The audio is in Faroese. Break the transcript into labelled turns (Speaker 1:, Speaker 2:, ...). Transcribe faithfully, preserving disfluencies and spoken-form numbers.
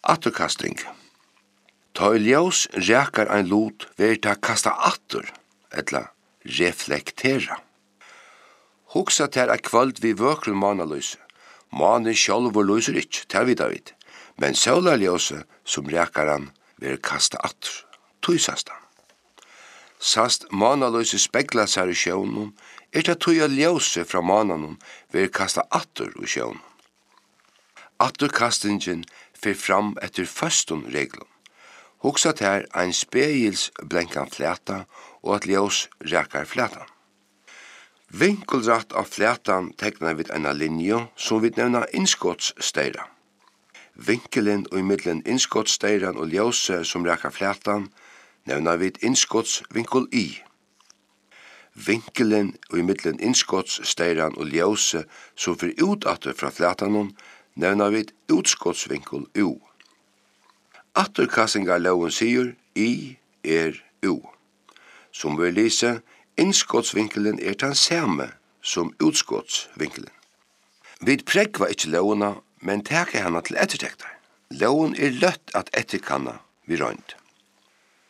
Speaker 1: Atterkasting. Ta i ljós rekar ein lut ver ta kasta atter, etla reflektera. Hugsa ter a kvöld vi vøkrul manaløyse. Mani sjálvur løyser ikkje, ter vi David. Men sólarljóset som rekar han ver kasta atter. Tuisast han. Sast manaløyse spegla seg i sjøvnum, er ta tuja ljóset fra mananum ver kasta atter i sjøvnum. Atterkastingen fer fram etter føstun reglum. Hugsa ter ein spegils blenkan flata og at ljós rekar flatan. Vinkelrætt av flatan teknar við eina linju som vi nevna innskottssteira. Vinkelen og i middelen innskottssteiran og ljóset som rekar flatan nevna við innskottsvinkel i. Vinkelen og i middelen innskottssteiran og ljóset som fer utatter fra flatanon nevna við utskottsvinkel u. Atterkastingar loven sier I er u. Som vi lyser, innskottsvinkelen er den samme som utskottsvinkelen. Vi prekva ikkje lovena, men teka hana til ettertektar. Loven er løtt at etterkanna vi røynt.